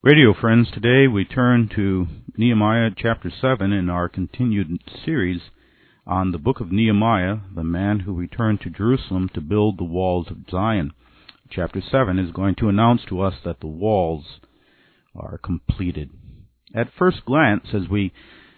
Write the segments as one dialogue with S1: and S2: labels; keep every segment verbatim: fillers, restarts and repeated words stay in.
S1: Radio friends, today we turn to Nehemiah chapter seven in our continued series on the book of Nehemiah, the man who returned to Jerusalem to build the walls of Zion. Chapter seven is going to announce to us that the walls are completed. At first glance, as we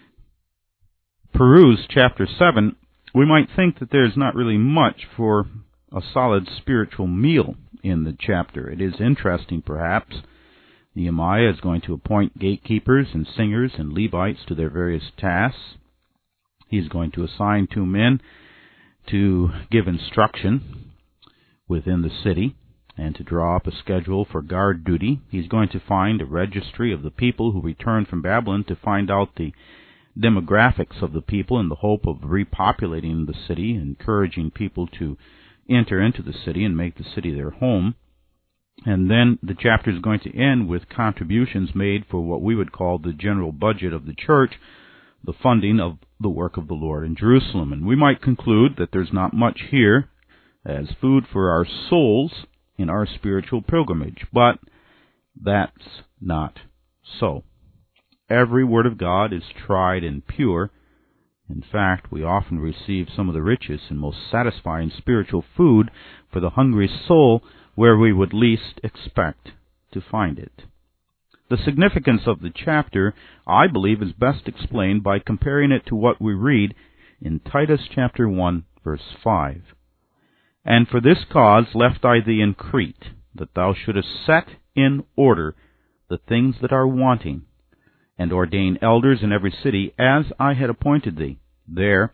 S1: peruse chapter seven, we might think that there's not really much for a solid spiritual meal in the chapter. It is interesting, perhaps. Nehemiah is going to appoint gatekeepers and singers and Levites to their various tasks. He's going to assign two men to give instruction within the city and to draw up a schedule for guard duty. He's going to find a registry of the people who returned from Babylon to find out the demographics of the people in the hope of repopulating the city, encouraging people to enter into the city and make the city their home. And then the chapter is going to end with contributions made for what we would call the general budget of the church, the funding of the work of the Lord in Jerusalem. And we might conclude that there's not much here as food for our souls in our spiritual pilgrimage. But that's not so. Every word of God is tried and pure. In fact, we often receive some of the richest and most satisfying spiritual food for the hungry soul where we would least expect to find it. The significance of the chapter, I believe, is best explained by comparing it to what we read in Titus chapter one, verse five. And for this cause left I thee in Crete, that thou shouldest set in order the things that are wanting, and ordain elders in every city, as I had appointed thee. There,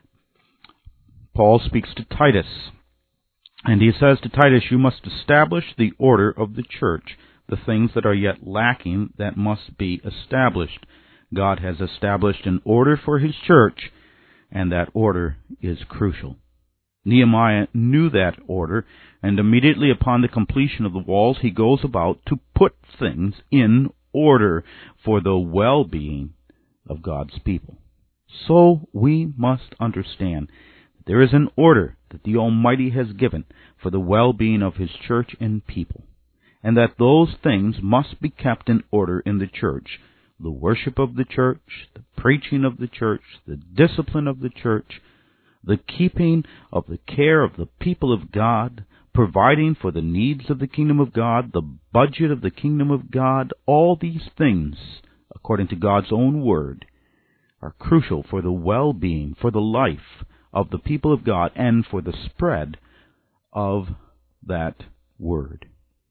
S1: Paul speaks to Titus, and he says to Titus, you must establish the order of the church, the things that are yet lacking that must be established. God has established an order for his church, and that order is crucial. Nehemiah knew that order, and immediately upon the completion of the walls, he goes about to put things in order for the well-being of God's people. So we must understand that there is an order that the Almighty has given for the well-being of his church and people, and that those things must be kept in order in the church. The worship of the church, the preaching of the church, the discipline of the church, the keeping of the care of the people of God, providing for the needs of the kingdom of God, the budget of the kingdom of God, all these things, according to God's own word, are crucial for the well-being, for the life of the people of God, and for the spread of that word.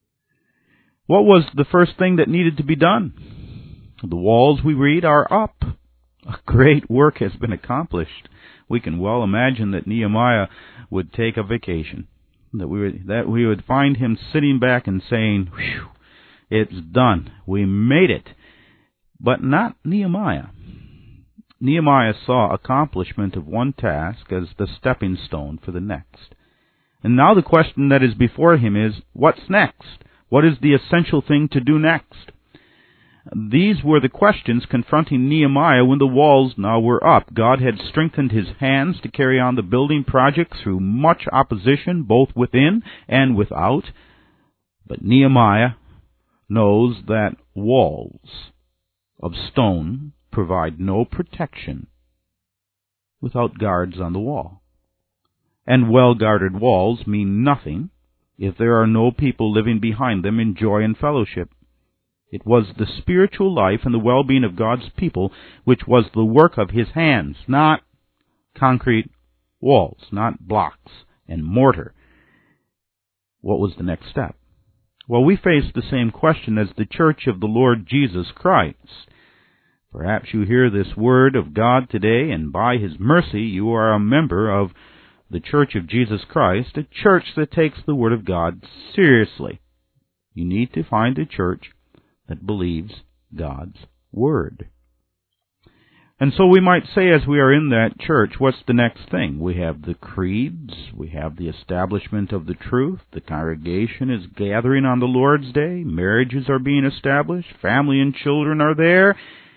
S1: What was the first thing that needed to be done? The walls, we read, are up. A great work has been accomplished. We can well imagine that Nehemiah would take a vacation, that we would, that we would find him sitting back and saying, "Whew, it's done. We made it." But not Nehemiah. Nehemiah saw accomplishment of one task as the stepping stone for the next. And now the question that is before him is, what's next? What is the essential thing to do next? These were the questions confronting Nehemiah when the walls now were up. God had strengthened his hands to carry on the building project through much opposition, both within and without. But Nehemiah knows that walls of stone provide no protection without guards on the wall. And well-guarded walls mean nothing if there are no people living behind them in joy and fellowship. It was the spiritual life and the well-being of God's people which was the work of his hands, not concrete walls, not blocks and mortar. What was the next step? Well, we face the same question as the church of the Lord Jesus Christ. Perhaps you hear this word of God today, and by his mercy you are a member of the Church of Jesus Christ, a church that takes the word of God seriously. You need to find a church that believes God's word. And so we might say, as we are in that church, what's the next thing? We have the creeds, we have the establishment of the truth, the congregation is gathering on the Lord's Day, marriages are being established, family and children are there.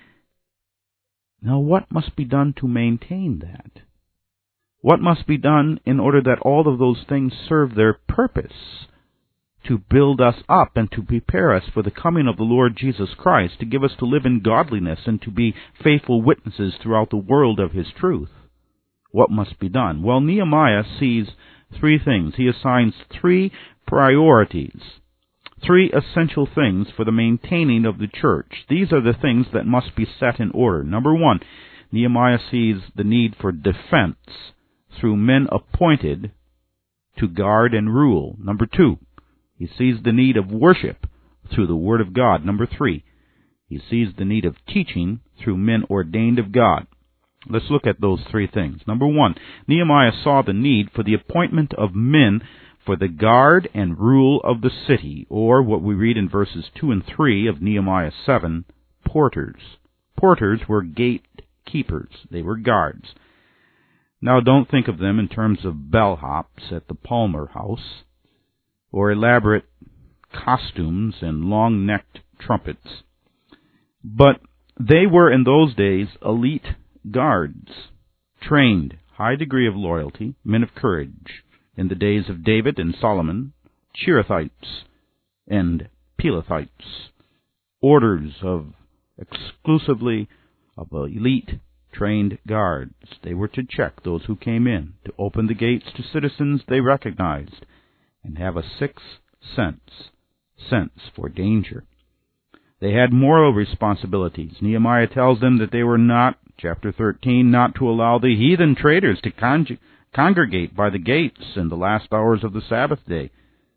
S1: Now, what must be done to maintain that? What must be done in order that all of those things serve their purpose to build us up and to prepare us for the coming of the Lord Jesus Christ, to give us to live in godliness and to be faithful witnesses throughout the world of His truth. What must be done? Well, Nehemiah sees three things. He assigns three priorities, three essential things for the maintaining of the church. These are the things that must be set in order. Number one, Nehemiah sees the need for defense through men appointed to guard and rule. Number two, he sees the need of worship through the Word of God. Number three, he sees the need of teaching through men ordained of God. Let's look at those three things. Number one, Nehemiah saw the need for the appointment of men for the guard and rule of the city, or what we read in verses two and three of Nehemiah seven, porters. Porters were gatekeepers. They were guards. Now, don't think of them in terms of bellhops at the Palmer House, or elaborate costumes and long-necked trumpets. But they were, in those days, elite guards, trained, high degree of loyalty, men of courage. In the days of David and Solomon, Cherethites and Pelethites, orders of exclusively of elite trained guards. They were to check those who came in, to open the gates to citizens they recognized, and have a sixth sense, sense for danger. They had moral responsibilities. Nehemiah tells them that they were not, chapter thirteen, not to allow the heathen traders to con- congregate by the gates in the last hours of the Sabbath day.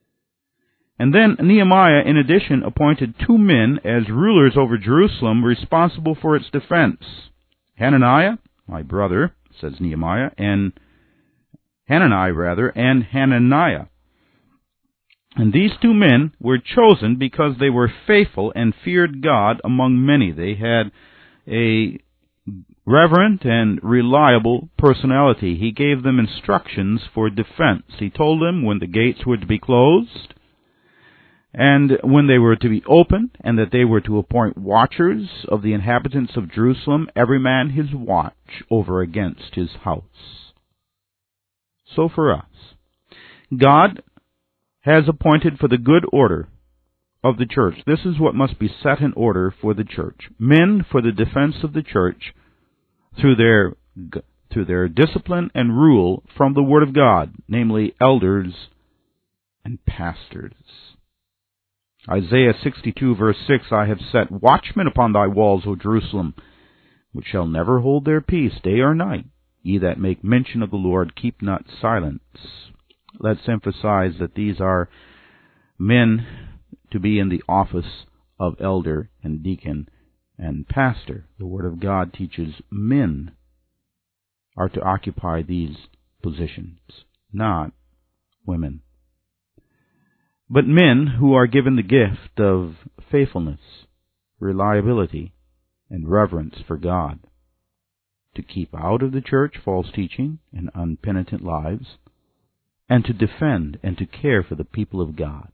S1: And then Nehemiah, in addition, appointed two men as rulers over Jerusalem responsible for its defense. Hananiah, my brother, says Nehemiah, and Hanani, rather, and Hananiah. And these two men were chosen because they were faithful and feared God among many. They had a reverent and reliable personality. He gave them instructions for defense. He told them when the gates were to be closed and when they were to be opened, and that they were to appoint watchers of the inhabitants of Jerusalem, every man his watch over against his house. So for us, God has appointed for the good order of the church. This is what must be set in order for the church. Men for the defense of the church through their through their discipline and rule from the Word of God, namely elders and pastors. Isaiah sixty-two, verse six, I have set watchmen upon thy walls, O Jerusalem, which shall never hold their peace day or night. Ye that make mention of the Lord, keep not silence. Let's emphasize that these are men to be in the office of elder and deacon and pastor. The Word of God teaches men are to occupy these positions, not women. But men who are given the gift of faithfulness, reliability, and reverence for God, to keep out of the church false teaching and unpenitent lives, and to defend and to care for the people of God.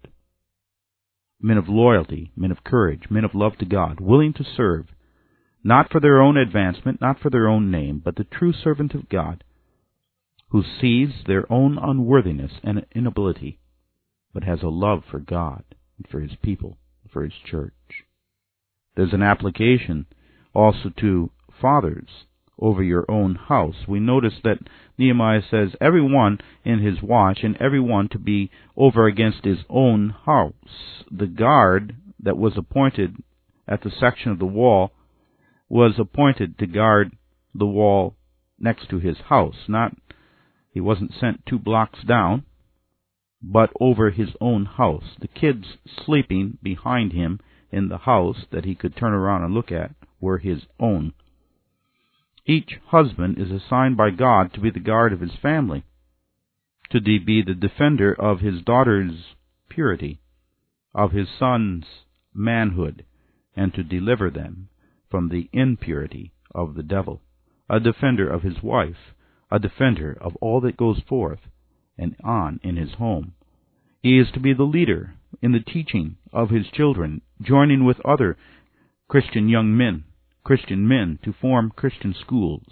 S1: Men of loyalty, men of courage, men of love to God, willing to serve, not for their own advancement, not for their own name, but the true servant of God, who sees their own unworthiness and inability, but has a love for God and for His people, for His church. There's an application also to fathers over your own house. We notice that Nehemiah says everyone in his watch and everyone to be over against his own house. The guard that was appointed at the section of the wall was appointed to guard the wall next to his house. Not, he wasn't sent two blocks down, but over his own house. The kids sleeping behind him in the house that he could turn around and look at were his own. Each husband is assigned by God to be the guard of his family, to be the defender of his daughter's purity, of his son's manhood, and to deliver them from the impurity of the devil, a defender of his wife, a defender of all that goes forth and on in his home. He is to be the leader in the teaching of his children, joining with other Christian young men, Christian men, to form Christian schools.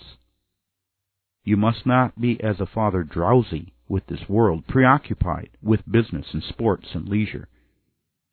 S1: You must not be, as a father, drowsy with this world, preoccupied with business and sports and leisure.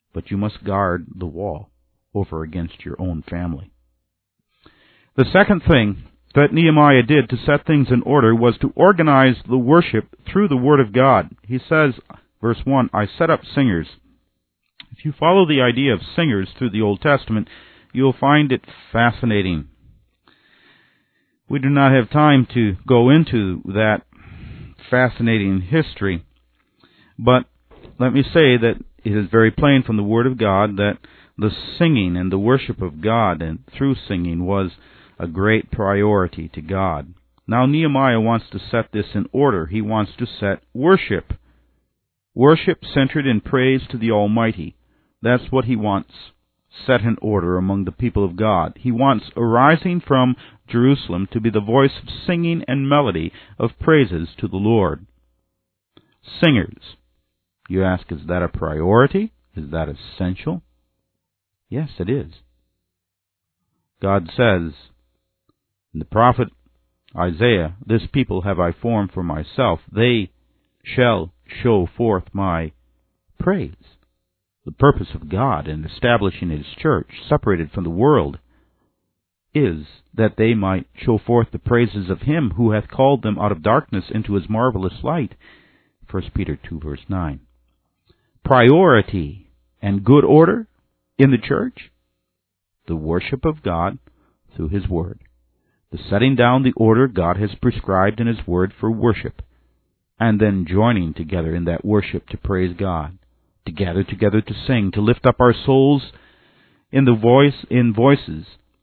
S1: but you must guard the wall over against your own family. The second thing that Nehemiah did to set things in order was to organize the worship through the Word of God. He says, verse one, I set up singers. If you follow the idea of singers through the Old Testament, you'll find it fascinating. We do not have time to go into that fascinating history, but let me say that it is very plain from the Word of God that the singing and the worship of God and through singing was a great priority to God. Now Nehemiah wants to set this in order. He wants to set worship. Worship centered in praise to the Almighty. That's what he wants set in order among the people of God. He wants arising from Jerusalem to be the voice of singing and melody of praises to the Lord. Singers. You ask, is that a priority? Is that essential? Yes, it is. God says in the prophet Isaiah, this people have I formed for myself. They shall show forth my praise. The purpose of God in establishing His church, separated from the world, is that they might show forth the praises of Him who hath called them out of darkness into His marvelous light. First Peter two, verse nine. Priority and good order in the church, the worship of God through His Word, the setting down the order God has prescribed in His Word for worship, and then joining together in that worship to praise God, to gather together to sing, to lift up our souls in the voice in voices,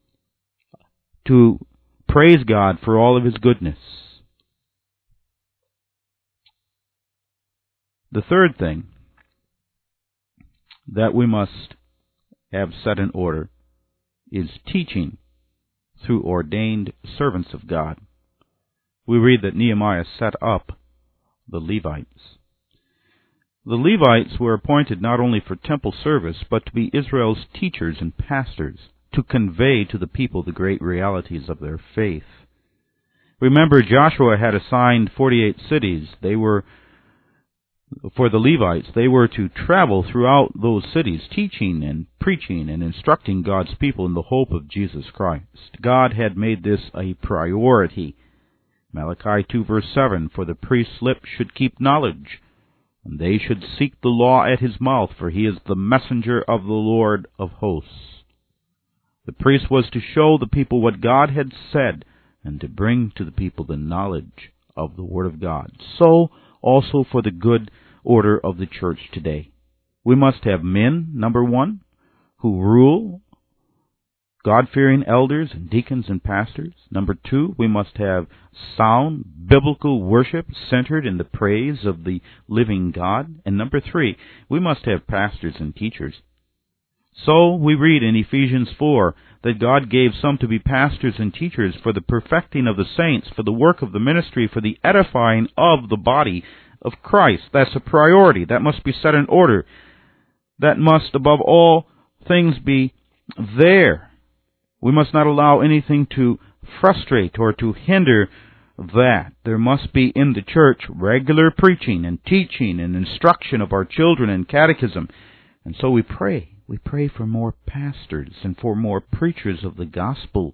S1: to praise God for all of His goodness. The third thing that we must have set in order is teaching through ordained servants of God. We read that Nehemiah set up the Levites. The Levites were appointed not only for temple service, but to be Israel's teachers and pastors, to convey to the people the great realities of their faith. Remember, Joshua had assigned forty-eight cities. They were, for the Levites, they were to travel throughout those cities, teaching and preaching and instructing God's people in the hope of Jesus Christ. God had made this a priority. Malachi two, verse seven, for the priest's lips should keep knowledge, and they should seek the law at his mouth, for he is the messenger of the Lord of hosts. The priest was to show the people what God had said, and to bring to the people the knowledge of the Word of God. So also for the good order of the church today. We must have men, number one, who rule, God-fearing elders and deacons and pastors. Number two, we must have sound biblical worship centered in the praise of the living God. And number three, we must have pastors and teachers. So we read in Ephesians four that God gave some to be pastors and teachers for the perfecting of the saints, for the work of the ministry, for the edifying of the body of Christ. That's a priority. That must be set in order. That must, above all things, be there. We must not allow anything to frustrate or to hinder that. There must be in the church regular preaching and teaching and instruction of our children and catechism. And so we pray. We pray for more pastors and for more preachers of the gospel.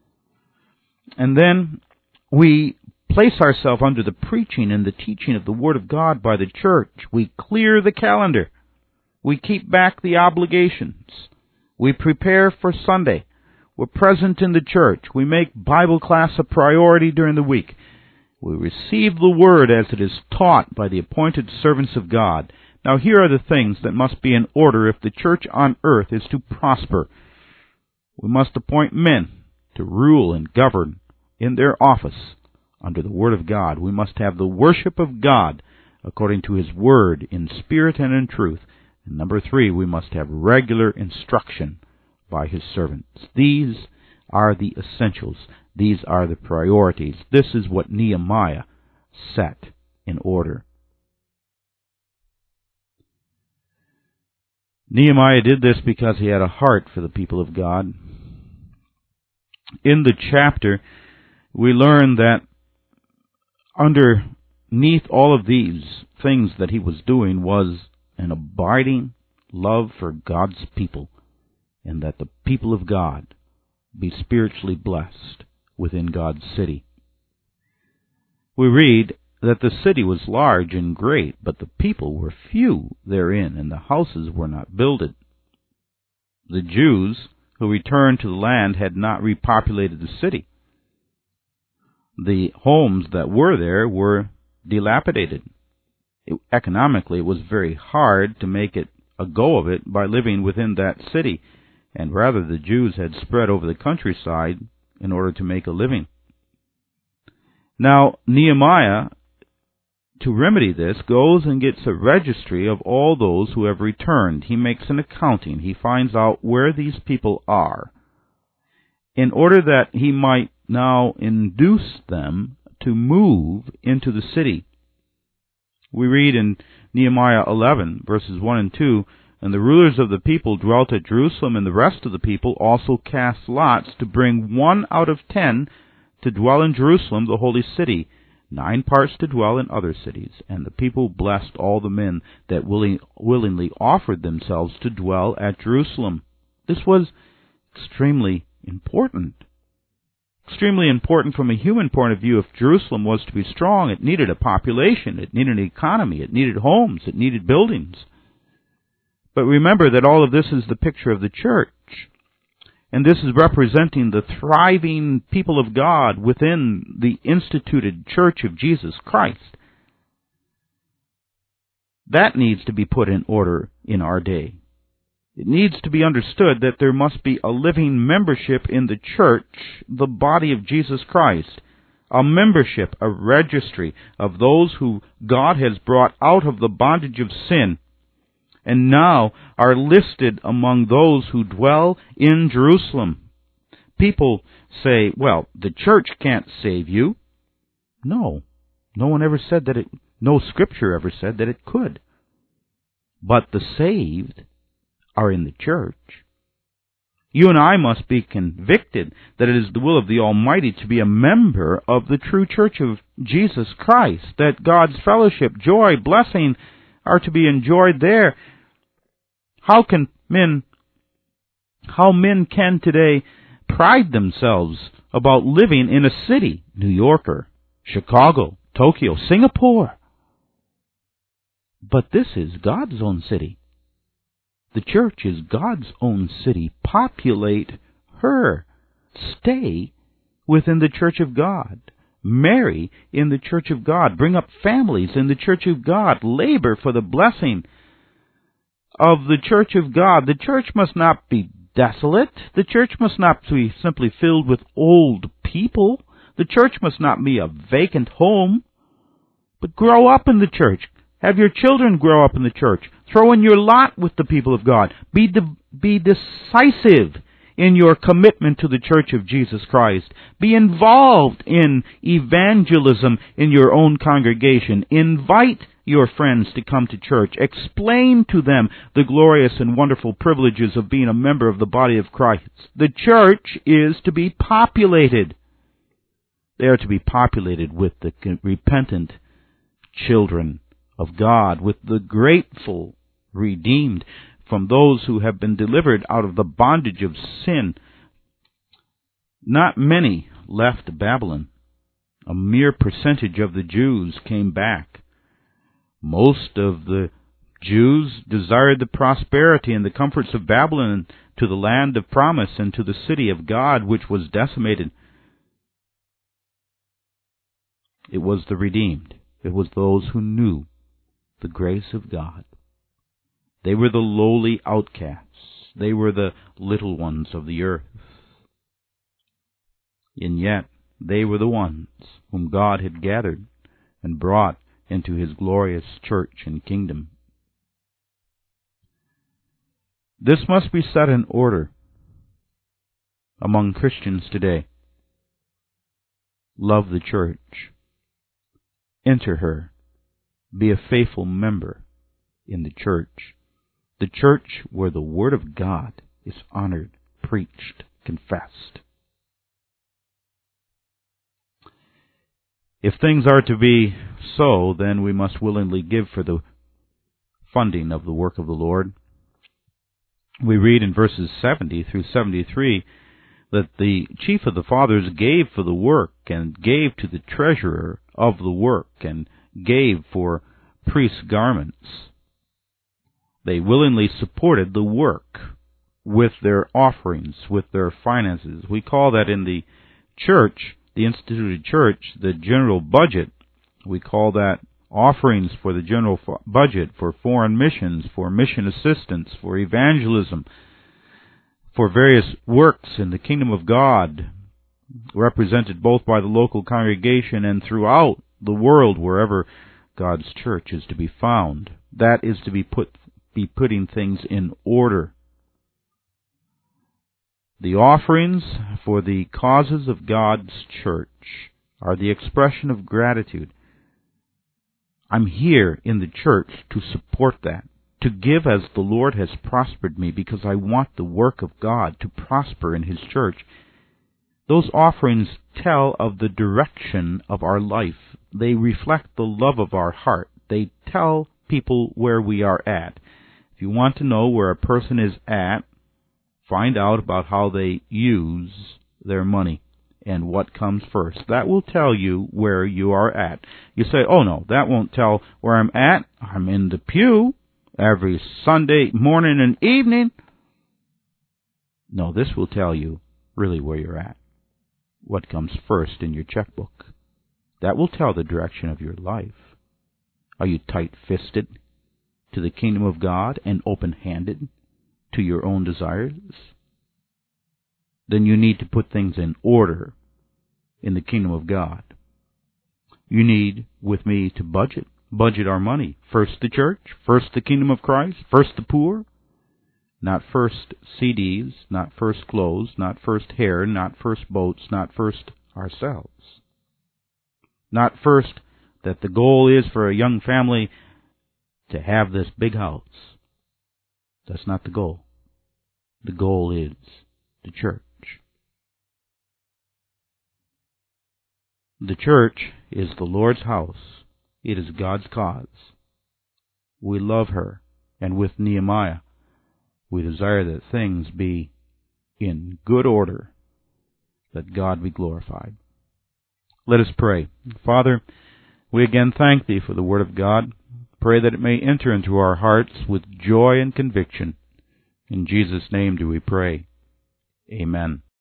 S1: And then we place ourselves under the preaching and the teaching of the Word of God by the church. We clear the calendar. We keep back the obligations. We prepare for Sunday. We're present in the church. We make Bible class a priority during the week. We receive the Word as it is taught by the appointed servants of God. Now here are the things that must be in order if the church on earth is to prosper. We must appoint men to rule and govern in their office under the Word of God. We must have the worship of God according to His Word in spirit and in truth. And number three, we must have regular instruction by His servants. These are the essentials. These are the priorities. This is what Nehemiah set in order. Nehemiah did this because he had a heart for the people of God. In the chapter, we learn that underneath all of these things that he was doing was an abiding love for God's people, and that the people of God be spiritually blessed within God's city. We read that the city was large and great, but the people were few therein, and the houses were not builded. The Jews who returned to the land had not repopulated the city. The homes that were there were dilapidated. It, economically, it was very hard to make it a go of it by living within that city, and rather the Jews had spread over the countryside in order to make a living. Now, Nehemiah, to remedy this, goes and gets a registry of all those who have returned. He makes an accounting. He finds out where these people are, in order that he might now induce them to move into the city. We read in Nehemiah eleven, verses one and two, "And the rulers of the people dwelt at Jerusalem, and the rest of the people also cast lots to bring one out of ten to dwell in Jerusalem, the holy city, nine parts to dwell in other cities. And the people blessed all the men that willing, willingly offered themselves to dwell at Jerusalem." This was extremely important. Extremely important from a human point of view. If Jerusalem was to be strong, it needed a population, it needed an economy, it needed homes, it needed buildings. But remember that all of this is the picture of the church. And this is representing the thriving people of God within the instituted church of Jesus Christ. That needs to be put in order in our day. It needs to be understood that there must be a living membership in the church, the body of Jesus Christ. A membership, a registry of those who God has brought out of the bondage of sin, and now are listed among those who dwell in Jerusalem. People say, well, the church can't save you. No. No one ever said that it, no scripture ever said that it could. But the saved are in the church. You and I must be convicted that it is the will of the Almighty to be a member of the true church of Jesus Christ, that God's fellowship, joy, blessing are to be enjoyed there. How can men, how men can today pride themselves about living in a city, New York or Chicago, Tokyo, Singapore? But this is God's own city. The church is God's own city. Populate her. Stay within the church of God. Marry in the church of God. Bring up families in the church of God. Labor for the blessing of the church of God. The church must not be desolate. The church must not be simply filled with old people. The church must not be a vacant home. But grow up in the church. Have your children grow up in the church. Throw in your lot with the people of God. Be de- be decisive in your commitment to the church of Jesus Christ. Be involved in evangelism in your own congregation. Invite your friends to come to church. Explain to them the glorious and wonderful privileges of being a member of the body of Christ. The church is to be populated. They are to be populated with the repentant children of God, with the grateful redeemed from those who have been delivered out of the bondage of sin. Not many left Babylon. A mere percentage of the Jews came back. Most of the Jews desired the prosperity and the comforts of Babylon, to the land of promise and to the city of God which was decimated. It was the redeemed. It was those who knew the grace of God. They were the lowly outcasts. They were the little ones of the earth. And yet they were the ones whom God had gathered and brought into His glorious church and kingdom. This must be set in order among Christians today. Love the church. Enter her. Be a faithful member in the church. The church where the Word of God is honored, preached, confessed. If things are to be so, then we must willingly give for the funding of the work of the Lord. We read in verses seventy through seventy-three that the chief of the fathers gave for the work, and gave to the treasurer of the work, and gave for priest's garments. They willingly supported the work with their offerings, with their finances. We call that in the church, the instituted church, the general budget. We call that offerings for the general budget, for foreign missions, for mission assistance, for evangelism, for various works in the kingdom of God, represented both by the local congregation and throughout the world wherever God's church is to be found. That is to be put be putting things in order. The offerings for the causes of God's church are the expression of gratitude. I'm here in the church to support that, to give as the Lord has prospered me, because I want the work of God to prosper in His church. Those offerings tell of the direction of our life. They reflect the love of our heart. They tell people where we are at. If you want to know where a person is at, find out about how they use their money and what comes first. That will tell you where you are at. You say, oh no, that won't tell where I'm at. I'm in the pew every Sunday morning and evening. No, this will tell you really where you're at. What comes first in your checkbook. That will tell the direction of your life. Are you tight-fisted to the kingdom of God and open-handed to your own desires? Then you need to put things in order in the kingdom of God. You need, with me, to budget. Budget our money. First the church, first the kingdom of Christ, first the poor. Not first C Ds, not first clothes, not first hair, not first boats, not first ourselves. Not first that the goal is for a young family to have this big house. That's not the goal. The goal is the church. The church is the Lord's house. It is God's cause. We love her, and with Nehemiah, we desire that things be in good order, that God be glorified. Let us pray. Father, we again thank Thee for the Word of God. Pray that it may enter into our hearts with joy and conviction. In Jesus' name do we pray. Amen.